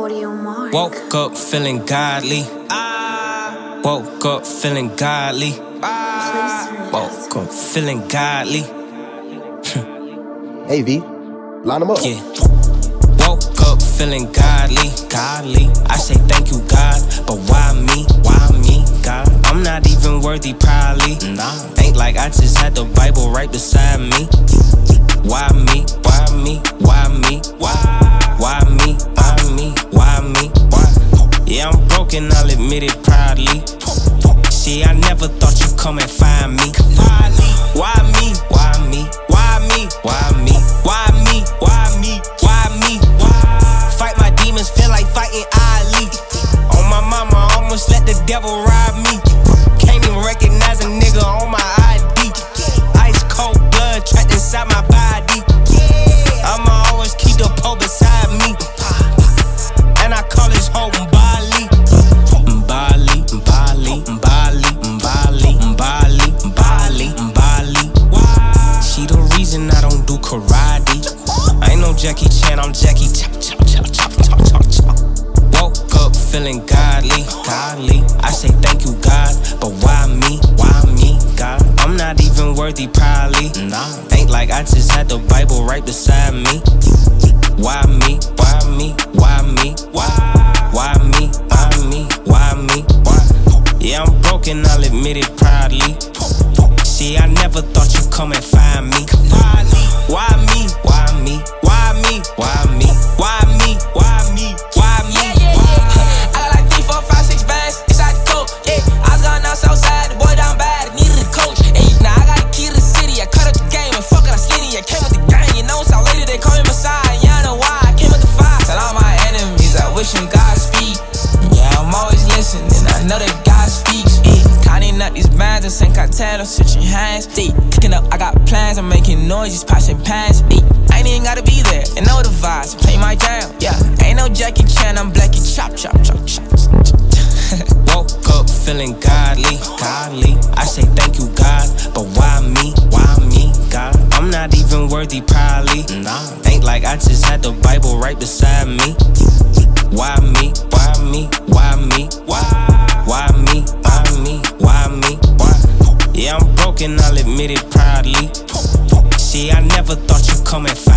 Audio Mark. Woke up feeling godly. Woke up feeling godly. Woke up feeling godly. Hey V, line them up. Yeah. Woke up feeling godly. Godly. I say thank you, God, but why me? Why me, God? I'm not even worthy, probably. Nah. Ain't like I just had the Bible right beside me. Why me? Why me? Why me? Why? Why me? Why me? Why me? Why? Yeah, I'm broken, I'll admit it proudly. See, I never thought you'd come and find me. Why me? Why me? Why me? Why me? Why me? Why me? Why me? Why? Fight my demons, feel like fighting Ali. On my mama, almost let the devil rob me. Can't even recognize a nigga on my ID. Ice cold blood trapped inside my body. I'ma always keep the pole beside me. And I call this home Bali. Bali, Bali, Bali, Bali, Bali, Bali, Bali. She the reason I don't do karate. I ain't no Jackie Chan, I'm Jackie chop, chop, chop, chop, chop, chop, chop. Woke up feeling godly, godly. I say thank you, God, but why me? Why me, God? I'm not even worthy, probably. Nah, ain't like I just had the Bible right beside me. Why me? Why me? Why me? Why? Why me? Why me? Why me? Why? Yeah, I'm broken, I'll admit it proudly. See, I never thought you'd come and find me. Why me? Why me? Why me? Why me? Why me? Why me? Why me? I got like 3, 4, 5, 6 bands inside the coat. Yeah, I was going down south side, the boy down bad, needed a coach. Hey, now I got a key to the city. I cut up the game and fuck it, I slid it. I came with the gang, you know, South Lady, they call me Messiah. Yeah, I know why, I came with the fire. Tell all my enemies, I wish them Godspeed. Yeah, I'm always listening, I know that God speaks. Yeah, counting up these bands and St. Cartel, I'm switching hands. Hey, cooking up, I got plans, I'm making noises, passing pans. Hey, I ain't even gotta be there, and know the vibes, play my jam. Yeah, ain't no Jackie Chan, I'm Blackie chop, chop, chop, chop. Woke up feeling godly, godly. I say thank you, God, but why me? Why me, God? I'm not even worthy, probably. Nah, ain't like I just had the Bible right beside me. Why me? Why me? Why me? Why? Why me? Why me? Why me? Why? Yeah, I'm broken, I'll admit it proudly. See, I never thought you'd come and find me.